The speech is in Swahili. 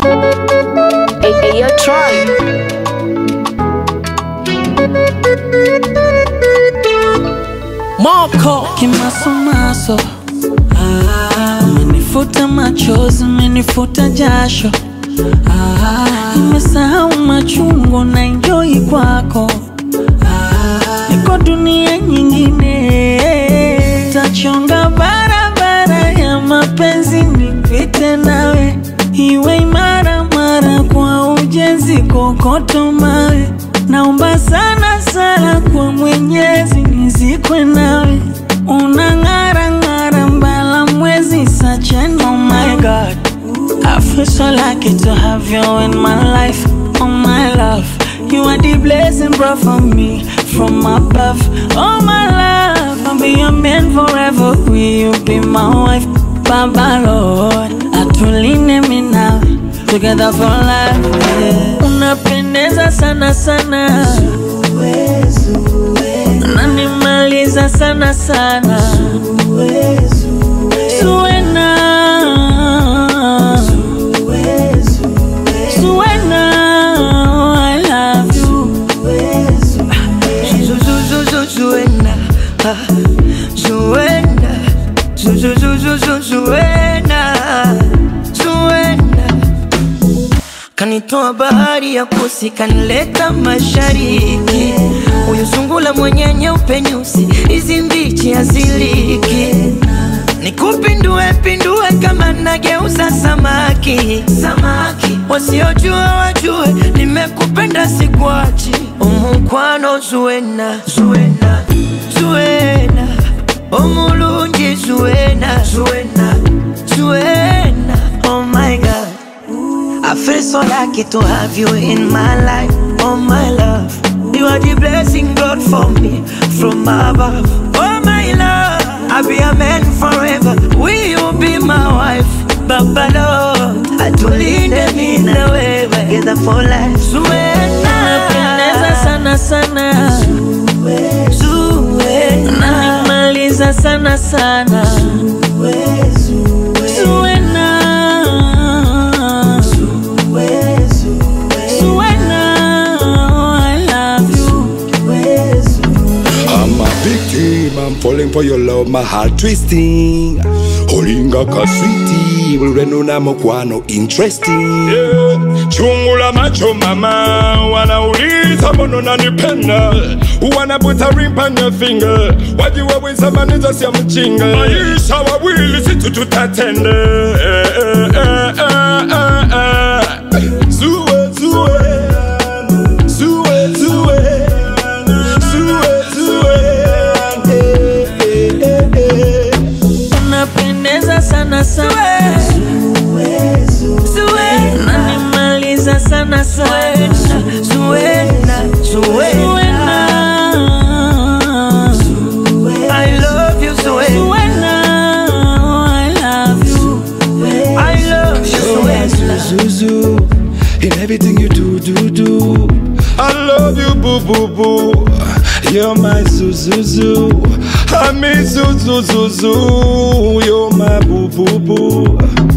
Hey, yo, Troy. Moko kimasomaso, umenifuta machozi, umenifuta jasho, nimesahau machungu na enjoy kwako, niko dunia nyingine, tachonga barabara ya mapenzi nipite nawe, iwe imara mara kwa ujenzi kokoto mawe, naomba sana sana kwa Mwenyezi nizikwe nawe, unang'ara ng'ara mbala mwezi such an oh my God, I feel so lucky to have you in my life, oh my love, you are the blessing brought for me from above, oh my love, I'll be your man forever, will you be my wife, Baba Lord, atuline mi nawe, together for life, yeah. Unapendeza sana sana, unanimaliza sana sana, Zuena, Zuena, I love you, Zuena, Zuena, kanitoa bahari ya Kusi, kanileta mashariki, huyu sungula mwenye nyeupe nyusi, hizi mbichi haziliki, nikupindue pindue kama nageuza samaki, samaki, wasiojua wajue, nimekupenda sikuachi, umukwano Zuena, Zuena, Zuena, omulungi Zuena, Zuena, Zuena, oh my God, I feel so lucky to have you in my life, oh my love, you are the blessing God for me from above, oh my love, I'll be a man forever, will you be my wife, Baba Lord, atulinde mimi na wewe, together for life, Zuena, unapendeza sana sana, Zuena, unanimaliza sana sana, Zuena, Zuena, I love you. I'm a victim, I'm falling for your love, my heart twisting. Holinga ka sweetie, ulwenu na mokwano interesting. Yeah. Chungula macho mama, wanauliza mono nanipenda, wanaputa ring on your finger, wajiwa wisa maniza siya mchinga, maisha wawili situ tutatende. Zue, zue, zue, zue, zue, zue, unapendeza sana sana, unanimaliza sana sana, Zuena, Zuena, I love you, Zuena, I love you, I love you, Zuena, Zuzu, in everything you do. I love you, boo, boo, boo. You're my Zuzu. I miss you, Zuzu. You're my boo, boo, boo.